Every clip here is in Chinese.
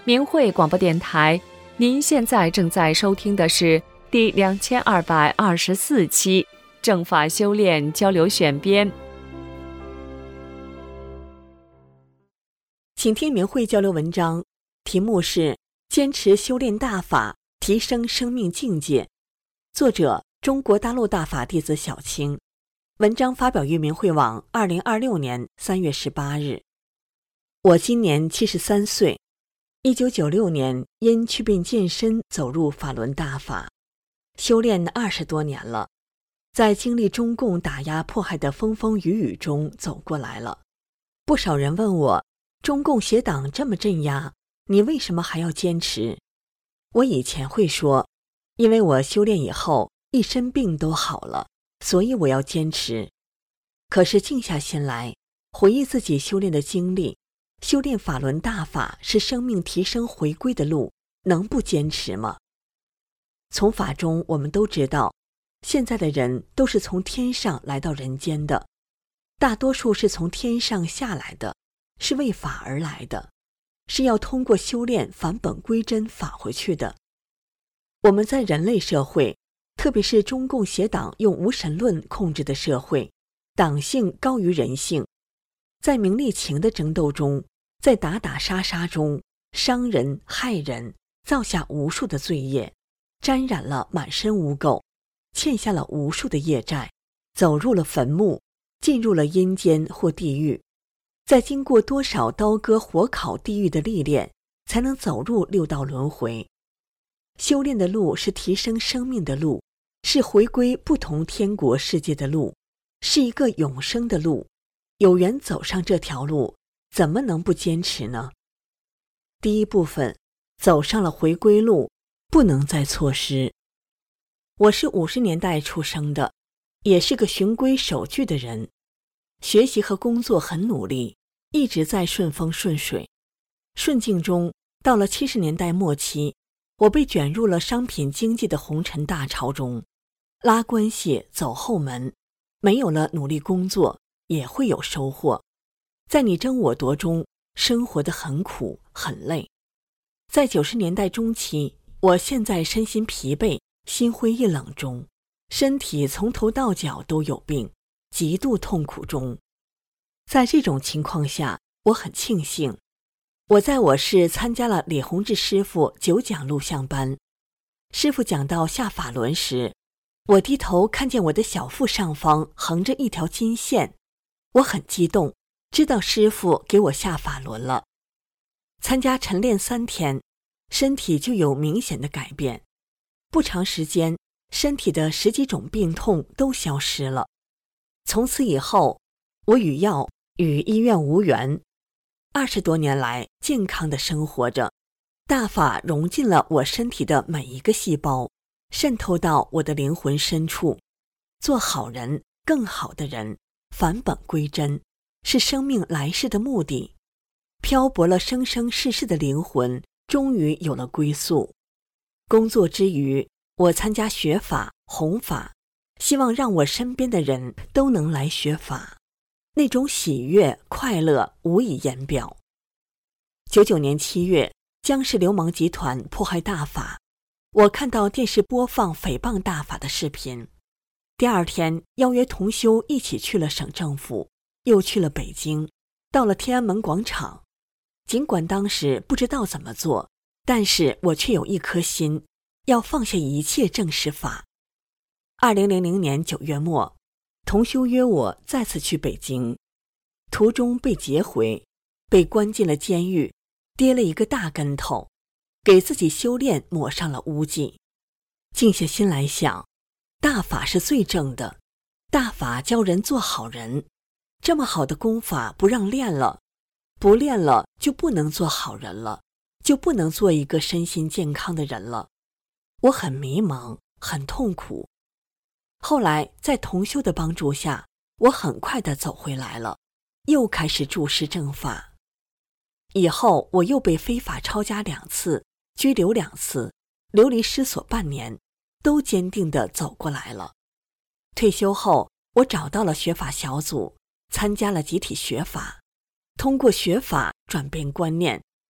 明慧广播电台，您现在正在收听的是第2224期正法修炼交流选编。 请听明慧交流文章，题目是坚持修炼大法，提升生命境界。作者：中国大陆大法弟子小青。文章发表于明慧网2026年3月18日。我今年73岁，1996年因祛病健身走入法轮大法，修炼20多年了，在经历中共打压迫害的风风雨雨中走过来了。不少人问我，中共邪党这么镇压，你为什么还要坚持？我以前会说，因为我修炼以后一身病都好了，所以我要坚持。可是静下心来，回忆自己修炼的经历，修炼法轮大法是生命提升回归的路，能不坚持吗？从法中我们都知道，现在的人都是从天上来到人间的，大多数是从天上下来的，是为法而来的，是要通过修炼返本归真返回去的。我们在人类社会，特别是中共邪党用无神论控制的社会，党性高于人性，在名利情的争斗中，在打打杀杀中，伤人害人，造下无数的罪业，沾染了满身污垢，欠下了无数的业债，走入了坟墓，进入了阴间或地狱，再经过多少刀割火烤地狱的历练，才能走入六道轮回。修炼的路是提升生命的路，是回归不同天国世界的路，是一个永生的路。有缘走上这条路，怎么能不坚持呢？第一部分，走上了回归路，不能再错失。我是50年代出生的，也是个循规守矩的人，学习和工作很努力，一直在顺风顺水。顺境中，到了70年代末期，我被卷入了商品经济的红尘大潮中，拉关系走后门，没有了努力工作，也会有收获。在你争我夺中，生活得很苦很累。在90年代中期，我现在身心疲惫，心灰意冷中，身体从头到脚都有病，极度痛苦中。在这种情况下，我很庆幸，我在我市参加了李洪志师傅9讲录像班。师傅讲到下法轮时，我低头看见我的小腹上方横着一条金线，我很激动，知道师傅给我下法轮了。参加晨练3天，身体就有明显的改变，不长时间，身体的10几种病痛都消失了。从此以后，我与药与医院无缘，20多年来健康的生活着，大法融进了我身体的每一个细胞，渗透到我的灵魂深处。做好人，更好的人，返本归真，是生命来世的目的。漂泊了生生世世的灵魂，终于有了归宿。工作之余，我参加学法弘法，希望让我身边的人都能来学法，那种喜悦快乐无以言表。99年7月，江氏流氓集团迫害大法，我看到电视播放诽谤大法的视频。第2天邀约同修一起去了省政府，又去了北京，到了天安门广场。尽管当时不知道怎么做，但是我却有一颗心，要放下一切正视法。2000年9月末，同修约我再次去北京，途中被劫回，被关进了监狱，跌了一个大跟头，给自己修炼抹上了污迹。静下心来想，大法是最正的，大法教人做好人，这么好的功法不让练了，不练了就不能做好人了，就不能做一个身心健康的人了。我很迷茫，很痛苦。后来在同修的帮助下，我很快地走回来了，又开始注释正法。以后我又被非法抄家2次，拘留2次，流离失所半年，都坚定地走过来了。退休后，我找到了学法小组，参加了集体学法，通过学法转变观念，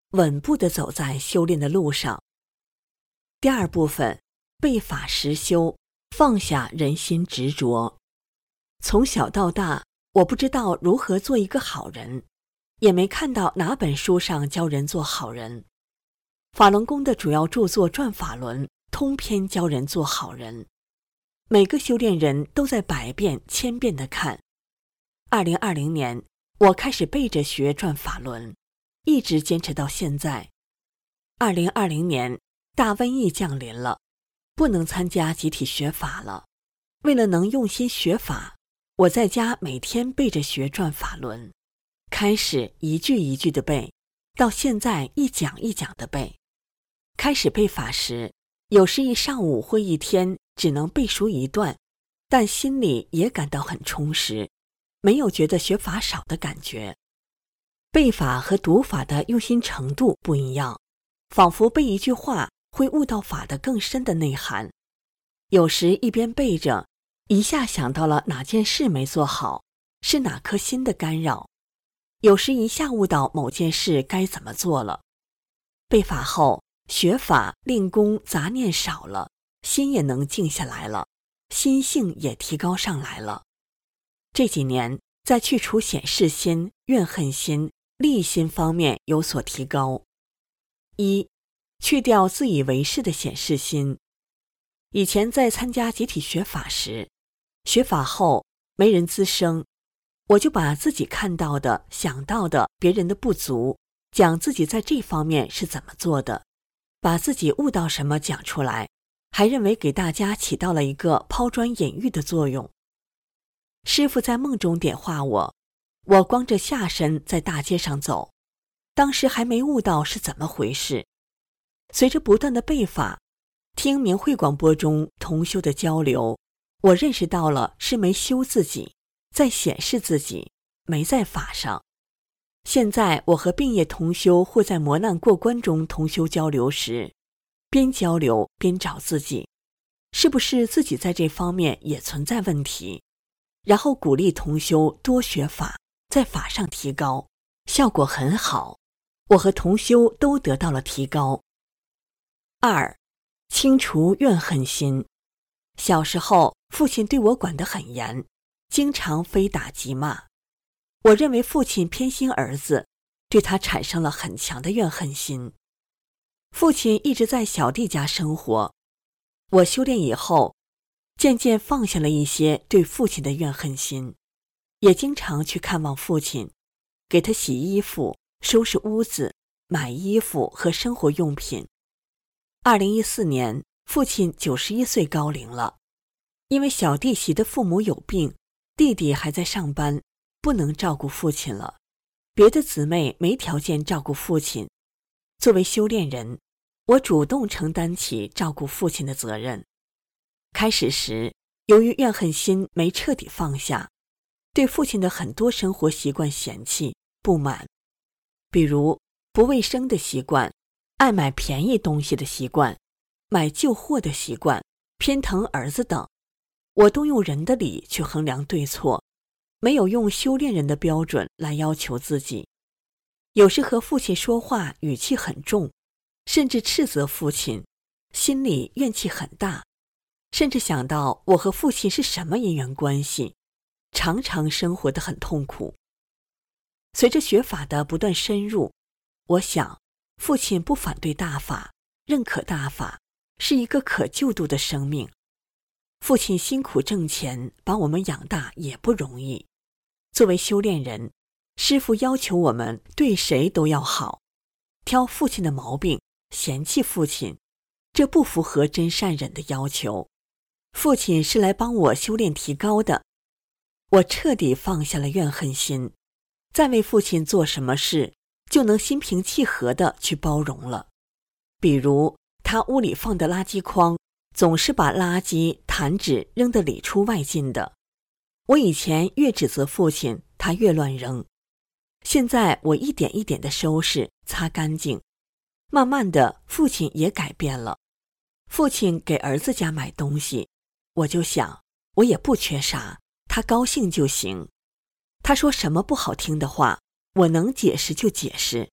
稳步地走在修炼的路上。第二部分，背法实修，放下人心执着。从小到大，我不知道如何做一个好人，也没看到哪本书上教人做好人。法轮功的主要著作《转法轮》通篇教人做好人，每个修炼人都在百遍千遍地看。2020年，我开始背着学转法轮，一直坚持到现在。2020年，大瘟疫降临了，不能参加集体学法了。为了能用心学法，我在家每天背着学转法轮，开始一句一句的背，到现在一讲一讲的背。开始背法时，有时一上午或一天只能背熟一段，但心里也感到很充实，没有觉得学法少的感觉。背法和读法的用心程度不一样，仿佛背一句话会悟到法的更深的内涵。有时一边背着，一下想到了哪件事没做好，是哪颗心的干扰；有时一下悟到某件事该怎么做了。背法后，学法令功杂念少了，心也能静下来了，心性也提高上来了。这几年在去除显示心、怨恨心、利心方面有所提高。一，去掉自以为是的显示心。以前在参加集体学法时，学法后没人滋生，我就把自己看到的、想到的别人的不足，讲自己在这方面是怎么做的，把自己悟到什么讲出来，还认为给大家起到了一个抛砖引玉的作用。师父在梦中点化我，我光着下身在大街上走，当时还没悟到是怎么回事。随着不断的背法，听明慧广播中同修的交流，我认识到了是没修自己，在显示自己，没在法上。现在我和病业同修或在磨难过关中同修交流时，边交流边找自己，是不是自己在这方面也存在问题，然后鼓励同修多学法，在法上提高，效果很好，我和同修都得到了提高。二，清除怨恨心。小时候，父亲对我管得很严，经常非打即骂。我认为父亲偏心儿子，对他产生了很强的怨恨心。父亲一直在小弟家生活，我修炼以后，渐渐放下了一些对父亲的怨恨心，也经常去看望父亲，给他洗衣服、收拾屋子、买衣服和生活用品。2014年，父亲91岁高龄了，因为小弟媳的父母有病，弟弟还在上班，不能照顾父亲了，别的姊妹没条件照顾父亲。作为修炼人，我主动承担起照顾父亲的责任。开始时，由于怨恨心没彻底放下，对父亲的很多生活习惯嫌弃、不满，比如不卫生的习惯，爱买便宜东西的习惯，买旧货的习惯，偏疼儿子等，我都用人的理去衡量对错，没有用修炼人的标准来要求自己。有时和父亲说话语气很重，甚至斥责父亲，心里怨气很大，甚至想到我和父亲是什么姻缘关系，常常生活得很痛苦。随着学法的不断深入，我想父亲不反对大法，认可大法，是一个可救度的生命。父亲辛苦挣钱，把我们养大也不容易。作为修炼人，师父要求我们对谁都要好，挑父亲的毛病，嫌弃父亲，这不符合真善忍的要求。父亲是来帮我修炼提高的，我彻底放下了怨恨心，再为父亲做什么事，就能心平气和地去包容了。比如他屋里放的垃圾筐，总是把垃圾、弹纸扔得里出外进的。我以前越指责父亲，他越乱扔。现在我一点一点地收拾、擦干净，慢慢的，父亲也改变了。父亲给儿子家买东西，我就想，我也不缺啥，他高兴就行。他说什么不好听的话，我能解释就解释，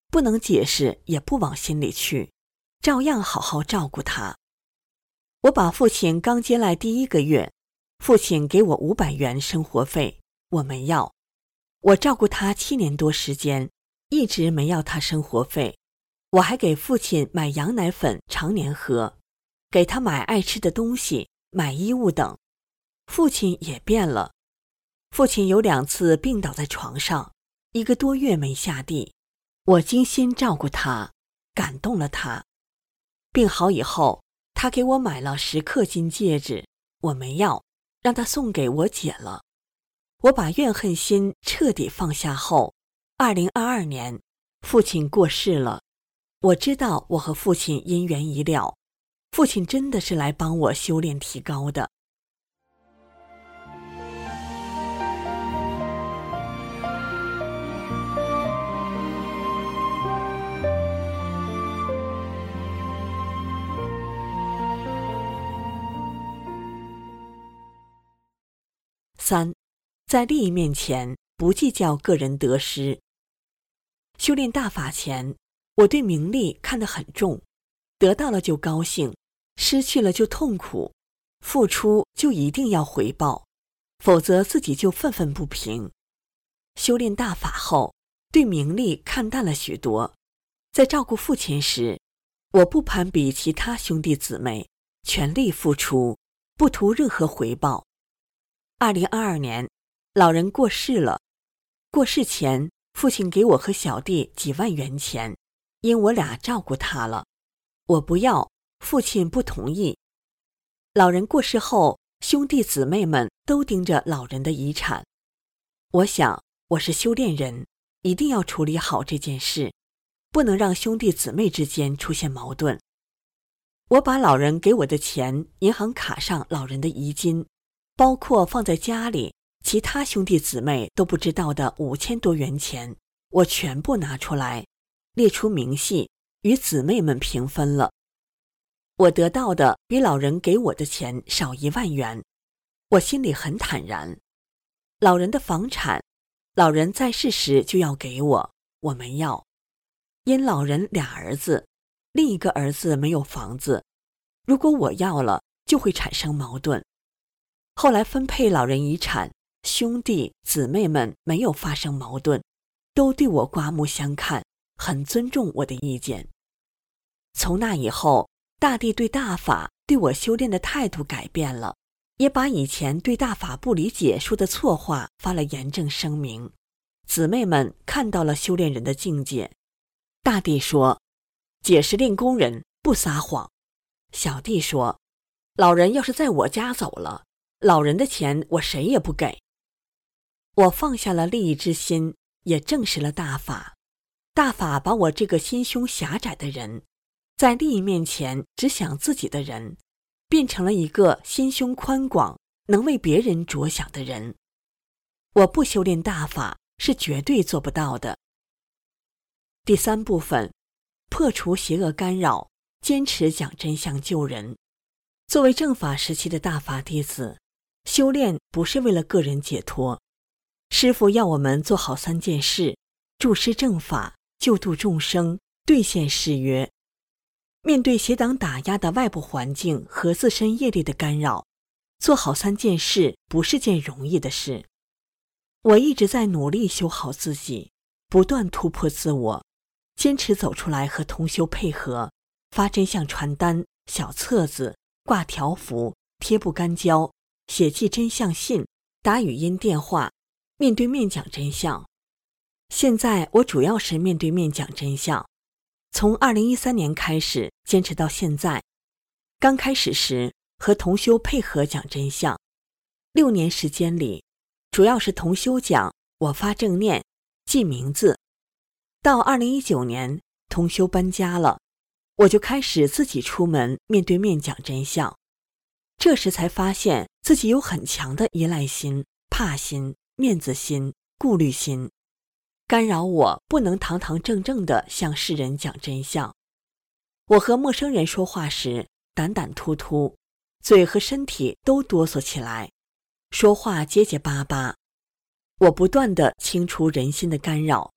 不能解释也不往心里去，照样好好照顾他。我把父亲刚接来第1个月，父亲给我500元生活费，我没要。我照顾他7年多时间，一直没要他生活费。我还给父亲买羊奶粉常年喝，给他买爱吃的东西，买衣物等。父亲也变了。父亲有2次病倒在床上，1个多月没下地。我精心照顾他，感动了他。病好以后，他给我买了10克金戒指，我没要，让他送给我姐了。我把怨恨心彻底放下后，2022年，父亲过世了。我知道我和父亲因缘已了，父亲真的是来帮我修炼提高的。3，在利益面前不计较个人得失。修炼大法前，我对名利看得很重，得到了就高兴，失去了就痛苦，付出就一定要回报，否则自己就愤愤不平。修炼大法后，对名利看淡了许多。在照顾父亲时，我不攀比其他兄弟姊妹，全力付出，不图任何回报。2022年，老人过世了。过世前，父亲给我和小弟几万元钱，因我俩照顾他了。我不要，父亲不同意。老人过世后，兄弟姊妹们都盯着老人的遗产。我想，我是修炼人，一定要处理好这件事，不能让兄弟姊妹之间出现矛盾。我把老人给我的钱，银行卡上老人的遗金，包括放在家里其他兄弟姊妹都不知道的5000多元钱，我全部拿出来，列出明细，与姊妹们平分了。我得到的比老人给我的钱少1万元，我心里很坦然。老人的房产，老人在世时就要给我，我没要。因老人2儿子，另一个儿子没有房子，如果我要了，就会产生矛盾。后来分配老人遗产，兄弟姊妹们没有发生矛盾，都对我刮目相看，很尊重我的意见。从那以后，大地对大法对我修炼的态度改变了，也把以前对大法不理解说的错话发了严正声明。姊妹们看到了修炼人的境界。大弟说，姐是练功人，不撒谎。小弟说，老人要是在我家走了，老人的钱我谁也不给。我放下了利益之心，也证实了大法。大法把我这个心胸狭窄的人，在利益面前只想自己的人，变成了一个心胸宽广，能为别人着想的人。我不修炼大法，是绝对做不到的。第3部分，破除邪恶干扰，坚持讲真相救人。作为正法时期的大法弟子，修炼不是为了个人解脱。师父要我们做好3件事：助师正法，救度众生，兑现誓约。面对邪党打压的外部环境和自身业力的干扰，做好3件事不是件容易的事。我一直在努力修好自己，不断突破自我，坚持走出来和同修配合，发真相传单、小册子、挂条幅、贴布干胶，写寄真相信，打语音电话，面对面讲真相。现在我主要是面对面讲真相，从2013年开始坚持到现在。刚开始时和同修配合讲真相，6年时间里，主要是同修讲，我发正念，记名字。到2019年，同修搬家了，我就开始自己出门面对面讲真相。这时才发现自己有很强的依赖心、怕心、面子心、顾虑心，干扰我不能堂堂正正地向世人讲真相。我和陌生人说话时胆胆突突，嘴和身体都哆嗦起来，说话结结巴巴。我不断地清除人心的干扰，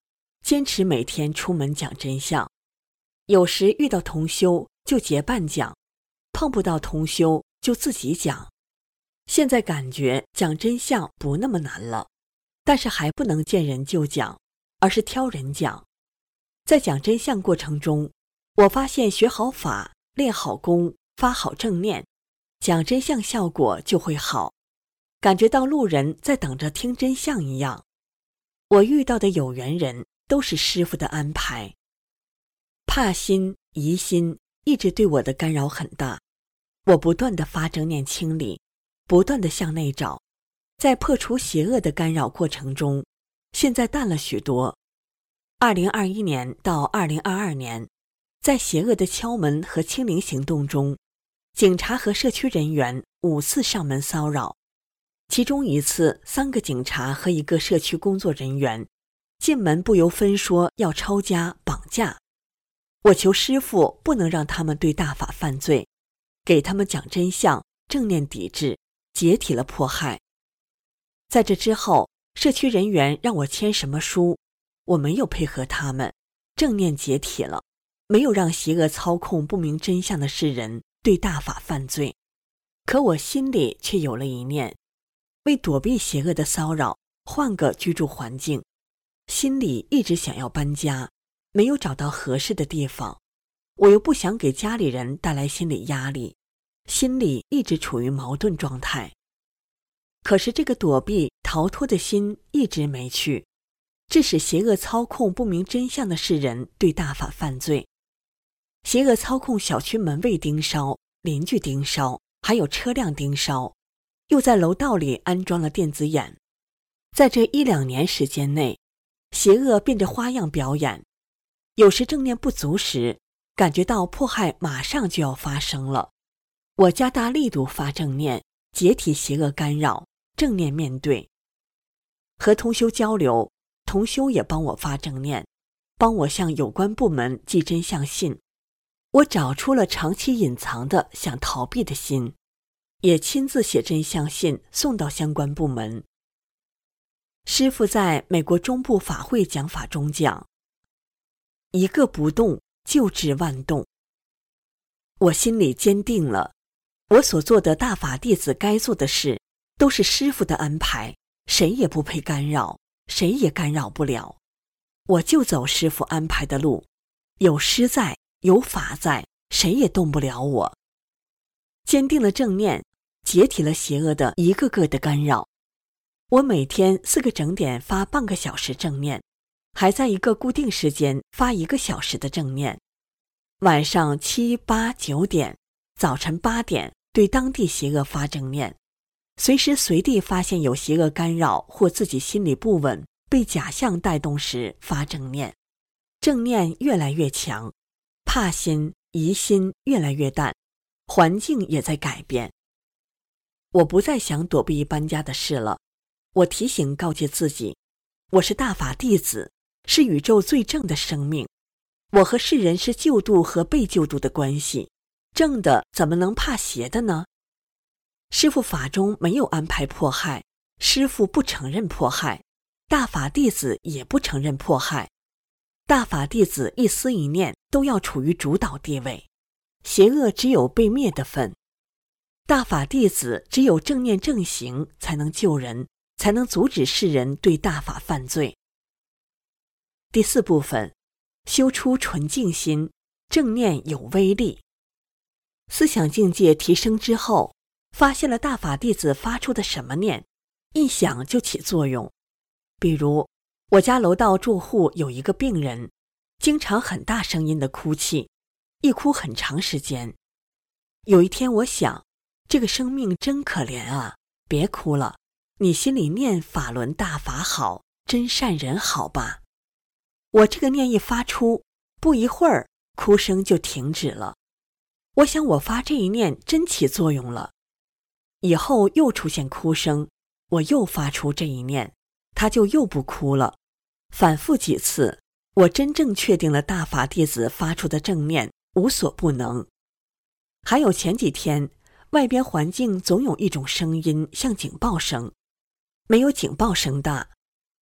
坚持每天出门讲真相。有时遇到同修就结伴讲，碰不到同修就自己讲。现在感觉讲真相不那么难了，但是还不能见人就讲，而是挑人讲。在讲真相过程中，我发现学好法，练好功，发好正念，讲真相效果就会好，感觉到路人在等着听真相一样。我遇到的有缘人都是师父的安排。怕心、疑心一直对我的干扰很大，我不断地发正念清理，不断地向内找，在破除邪恶的干扰过程中，现在淡了许多。2021年到2022年，在邪恶的敲门和清零行动中，警察和社区人员5次上门骚扰，其中1次3个警察和1个社区工作人员进门不由分说要抄家绑架。我求师父不能让他们对大法犯罪，给他们讲真相，正念抵制，解体了迫害。在这之后，社区人员让我签什么书，我没有配合他们，正念解体了，没有让邪恶操控不明真相的世人对大法犯罪。可我心里却有了一念，为躲避邪恶的骚扰，换个居住环境。心里一直想要搬家，没有找到合适的地方，我又不想给家里人带来心理压力，心里一直处于矛盾状态。可是这个躲避逃脱的心一直没去，致使邪恶操控不明真相的世人对大法犯罪。邪恶操控小区门卫盯梢，邻居盯梢，还有车辆盯梢，又在楼道里安装了电子眼。在这1-2年时间内，邪恶变着花样表演。有时正念不足时，感觉到迫害马上就要发生了，我加大力度发正念，解体邪恶干扰，正念面对。和同修交流，同修也帮我发正念，帮我向有关部门寄真相信。我找出了长期隐藏的想逃避的心，也亲自写真相信送到相关部门。师父在美国中部法会讲法中讲，一个不动就治万动。我心里坚定了，我所做的大法弟子该做的事，都是师父的安排，谁也不配干扰，谁也干扰不了。我就走师父安排的路，有师在，有法在，谁也动不了我。坚定了正念，解体了邪恶的一个个的干扰。我每天4个整点发半个小时正念，还在一个固定时间发1个小时的正念。晚上7、8、9点，早晨8点对当地邪恶发正念，随时随地发现有邪恶干扰或自己心里不稳被假象带动时发正念。正念越来越强，怕心、疑心越来越淡，环境也在改变。我不再想躲避搬家的事了，我提醒告诫自己，我是大法弟子，是宇宙最正的生命，我和世人是救度和被救度的关系，正的怎么能怕邪的呢？师父法中没有安排迫害，师父不承认迫害，大法弟子也不承认迫害。大法弟子一思一念都要处于主导地位，邪恶只有被灭的份。大法弟子只有正念正行才能救人，才能阻止世人对大法犯罪。第4部分，修出纯净心，正念有威力。思想境界提升之后，发现了大法弟子发出的什么念，一想就起作用。比如我家楼道住户有一个病人，经常很大声音的哭泣，一哭很长时间。有一天我想，这个生命真可怜啊，别哭了，你心里念法轮大法好，真善人好吧。我这个念一发出，不一会儿哭声就停止了。我想我发这一念真起作用了。以后又出现哭声，我又发出这一念，他就又不哭了。反复几次，我真正确定了大法弟子发出的正念无所不能。还有前几天，外边环境总有一种声音像警报声，没有警报声大，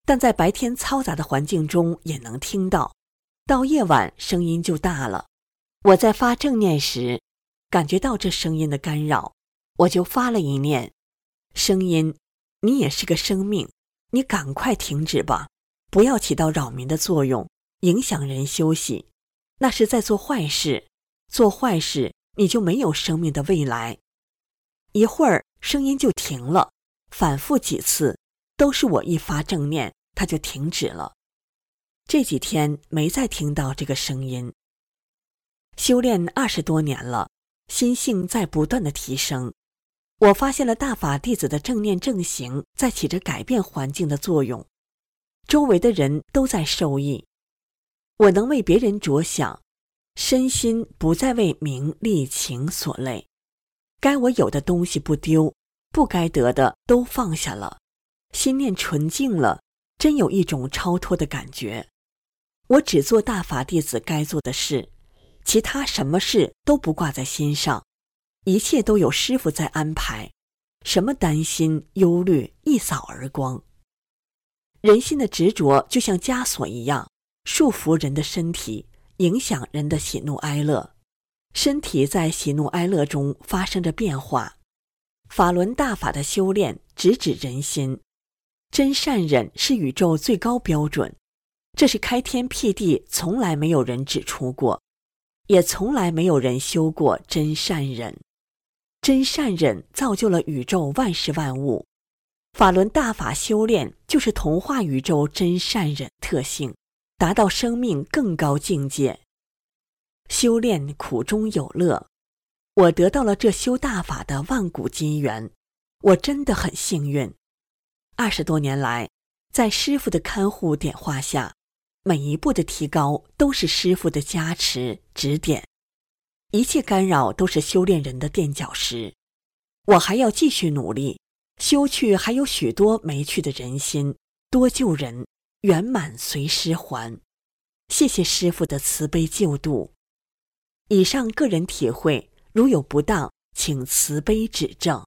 但在白天嘈杂的环境中也能听到，到夜晚声音就大了。我在发正念时，感觉到这声音的干扰，我就发了一念：声音，你也是个生命，你赶快停止吧，不要起到扰民的作用，影响人休息，那是在做坏事，做坏事你就没有生命的未来。一会儿声音就停了，反复几次，都是我一发正念，它就停止了。这几天没再听到这个声音。修炼20多年了，心性在不断的提升。我发现了大法弟子的正念正行在起着改变环境的作用，周围的人都在受益。我能为别人着想，身心不再为名利情所累，该我有的东西不丢，不该得的都放下了，心念纯净了，真有一种超脱的感觉。我只做大法弟子该做的事，其他什么事都不挂在心上，一切都有师父在安排，什么担心忧虑一扫而光。人心的执着就像枷锁一样，束缚人的身体，影响人的喜怒哀乐，身体在喜怒哀乐中发生着变化。法轮大法的修炼直指人心，真善忍是宇宙最高标准，这是开天辟地从来没有人指出过，也从来没有人修过真善忍。真善忍造就了宇宙万事万物，法轮大法修炼就是同化宇宙真善忍特性，达到生命更高境界。修炼苦中有乐，我得到了这修大法的万古金缘，我真的很幸运。20多年来，在师父的看护点化下，每一步的提高都是师父的加持指点，一切干扰都是修炼人的垫脚石。我还要继续努力，修去还有许多没去的人心，多救人，圆满随师还。谢谢师父的慈悲救度。以上个人体会，如有不当，请慈悲指正。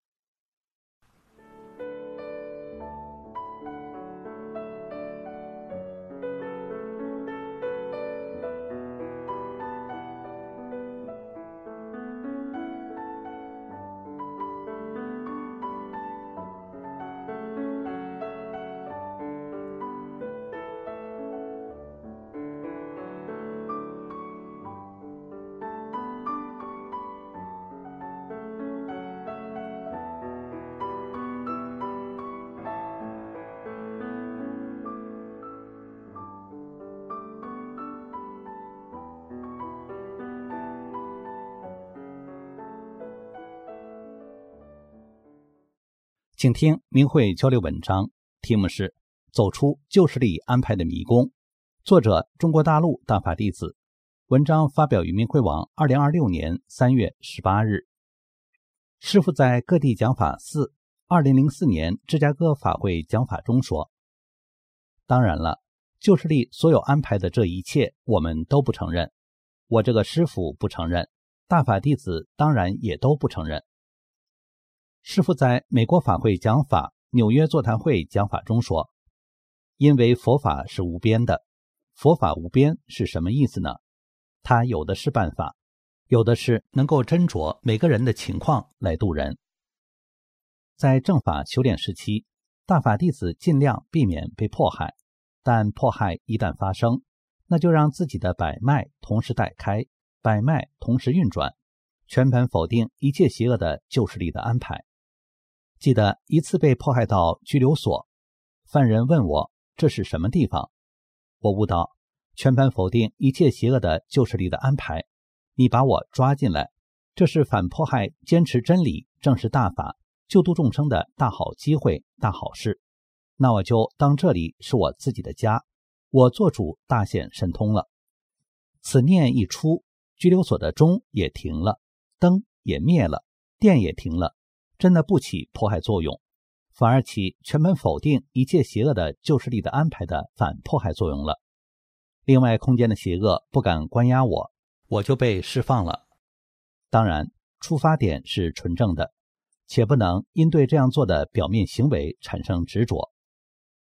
请听明慧交流文章，题目是走出旧势力安排的迷宫，作者中国大陆大法弟子，文章发表于明慧网2026年3月18日。师父在各地讲法4 2004年芝加哥法会讲法中说，当然了，旧势力所有安排的这一切我们都不承认，我这个师父不承认，大法弟子当然也都不承认。师父在美国法会讲法、纽约座谈会讲法中说，因为佛法是无边的，佛法无边是什么意思呢？它有的是办法，有的是能够斟酌每个人的情况来度人。在正法修炼时期，大法弟子尽量避免被迫害，但迫害一旦发生，那就让自己的百脉同时带开，百脉同时运转，全盘否定一切邪恶的旧势力的安排。记得一次被迫害到拘留所，犯人问我这是什么地方，我悟道，全盘否定一切邪恶的旧势力的安排，你把我抓进来，这是反迫害坚持真理正是大法救度众生的大好机会大好事，那我就当这里是我自己的家，我做主大显神通了。此念一出，拘留所的钟也停了，灯也灭了，电也停了，真的不起迫害作用，反而起全盘否定一切邪恶的旧势力的安排的反迫害作用了。另外空间的邪恶不敢关押我，我就被释放了。当然出发点是纯正的，且不能因对这样做的表面行为产生执着。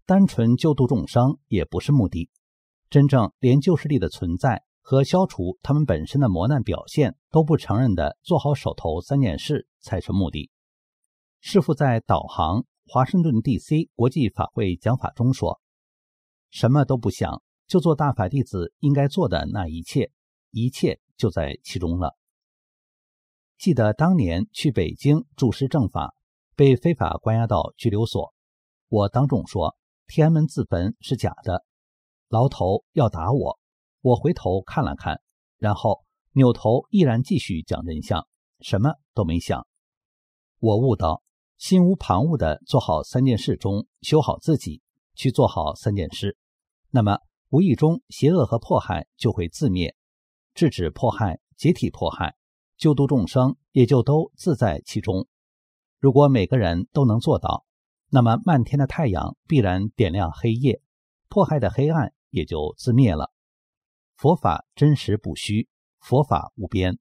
单纯救度众生也不是目的，真正连旧势力的存在和消除他们本身的磨难表现都不承认的做好手头3件事才是目的。师父在导航华盛顿 DC 国际法会讲法中说，什么都不想，就做大法弟子应该做的那一切，一切就在其中了。记得当年去北京助师正法，被非法关押到拘留所，我当众说天安门自焚是假的，牢头要打我，我回头看了看，然后扭头依然继续讲真相，什么都没想。我悟到心无旁骛地做好3件事中修好自己，去做好3件事，那么无意中邪恶和迫害就会自灭，制止迫害，解体迫害，救度众生也就都自在其中。如果每个人都能做到，那么漫天的太阳必然点亮黑夜，迫害的黑暗也就自灭了。佛法真实不虚，佛法无边。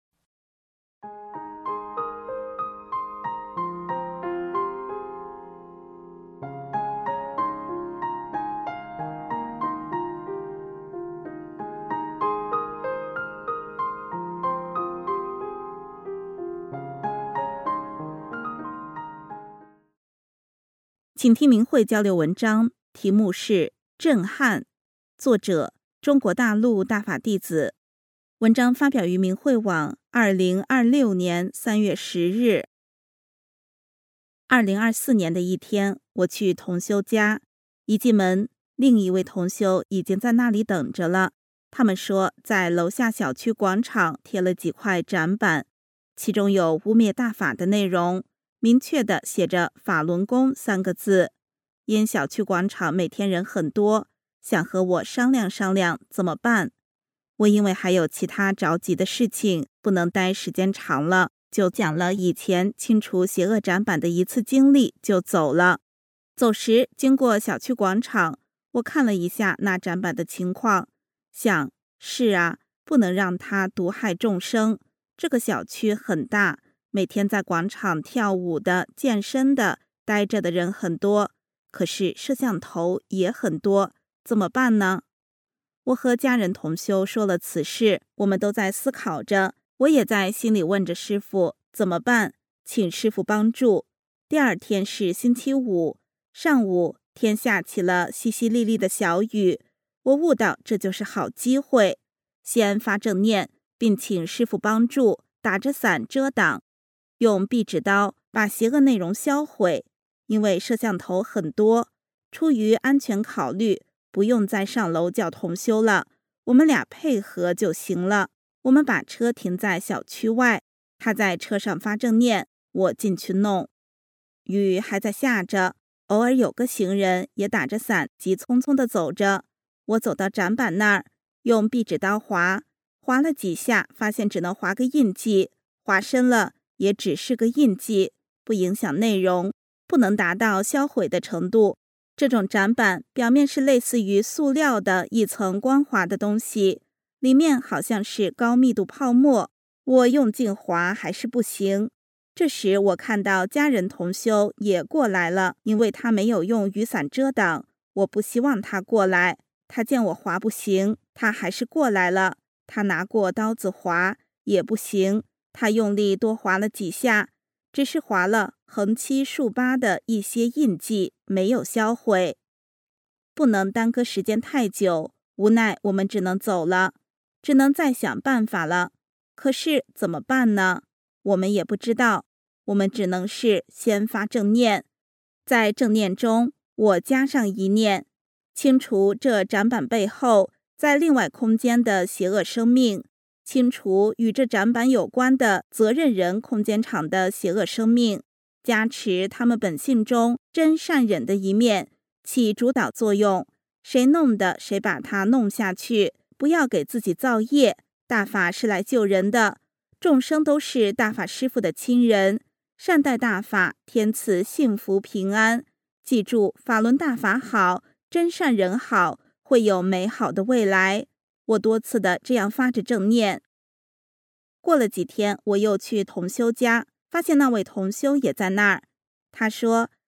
请听明慧交流文章，题目是震撼，作者中国大陆大法弟子。文章发表于明慧网2026年3月10日。2024年的一天，我去同修家，一进门，另一位同修已经在那里等着了。他们说在楼下小区广场贴了几块展板，其中有污蔑大法的内容，明确地写着法轮功3个字。因小区广场每天人很多，想和我商量商量怎么办。我因为还有其他着急的事情，不能待时间长了，就讲了以前清除邪恶展板的一次经历就走了。走时经过小区广场，我看了一下那展板的情况，想是啊，不能让它毒害众生。这个小区很大，每天在广场跳舞的、健身的、待着的人很多，可是摄像头也很多，怎么办呢？我和家人同修说了此事，我们都在思考着，我也在心里问着师父怎么办，请师父帮助。第2天是星期五，上午天下起了淅淅沥沥的小雨，我悟到这就是好机会，先发正念，并请师父帮助，打着伞遮挡，用壁纸刀把邪恶内容销毁。因为摄像头很多，出于安全考虑，不用再上楼叫同修了，我们俩配合就行了。我们把车停在小区外，他在车上发正念，我进去弄。雨还在下着，偶尔有个行人也打着伞急匆匆地走着。我走到展板那儿，用壁纸刀划了几下，发现只能划个印记，划深了也只是个印记，不影响内容，不能达到销毁的程度。这种展板表面是类似于塑料的一层光滑的东西，里面好像是高密度泡沫，我用劲划还是不行。这时我看到家人同修也过来了，因为他没有用雨伞遮挡，我不希望他过来。他见我划不行，他还是过来了，他拿过刀子划也不行，他用力多划了几下，只是划了横七竖八的一些印记，没有销毁。不能耽搁时间太久，无奈我们只能走了，只能再想办法了。可是怎么办呢？我们也不知道，我们只能是先发正念，在正念中我加上一念，清除这展板背后在另外空间的邪恶生命，清除与这展板有关的责任人空间场的邪恶生命，加持他们本性中真善忍的一面，起主导作用。谁弄的，谁把它弄下去，不要给自己造业。大法是来救人的，众生都是大法师父的亲人，善待大法，天赐幸福平安。记住，法轮大法好，真善人好，会有美好的未来。我多次的这样发着正念。过了几天，我又去同修家，发现那位同修也在那儿。他说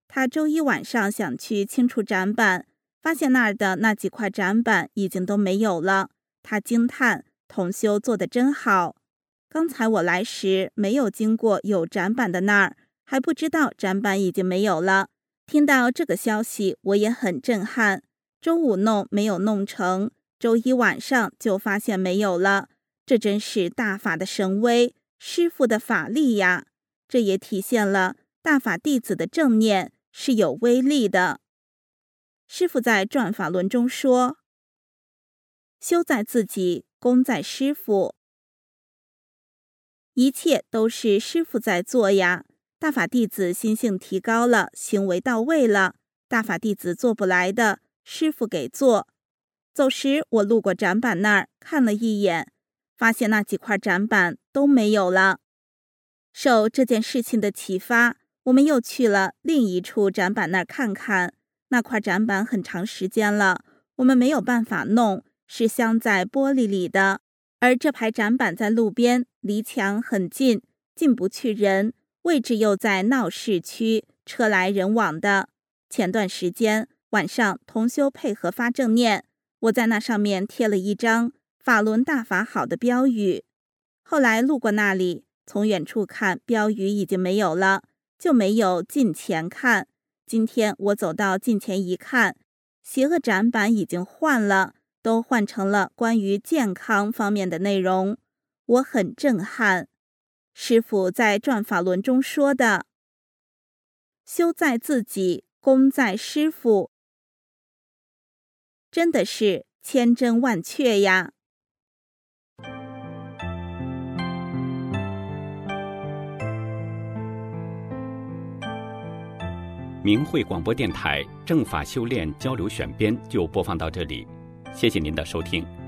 他周一晚上想去清除展板，发现那儿的那几块展板已经都没有了。他惊叹同修做得真好。刚才我来时没有经过有展板的那儿，还不知道展板已经没有了。听到这个消息，我也很震撼。周五弄没有弄成，周一晚上就发现没有了，这真是大法的神威，师父的法力呀！这也体现了大法弟子的正念是有威力的。师父在转法轮中说：修在自己，功在师父。一切都是师父在做呀。大法弟子心性提高了，行为到位了，大法弟子做不来的，师父给做。走时我路过展板那儿看了一眼，发现那几块展板都没有了。受这件事情的启发，我们又去了另一处展板那儿看看。那块展板很长时间了，我们没有办法弄，是镶在玻璃里的。而这排展板在路边，离墙很近，进不去人，位置又在闹市区，车来人往的。前段时间晚上同修配合发正念，我在那上面贴了一张法轮大法好的标语。后来路过那里，从远处看标语已经没有了，就没有近前看。今天我走到近前一看，邪恶展板已经换了，都换成了关于健康方面的内容。我很震撼。师父在转法轮中说的：修在自己，功在师父，真的是千真万确呀。 明慧广播电台正法修炼交流选编就播放到这里，谢谢您的收听。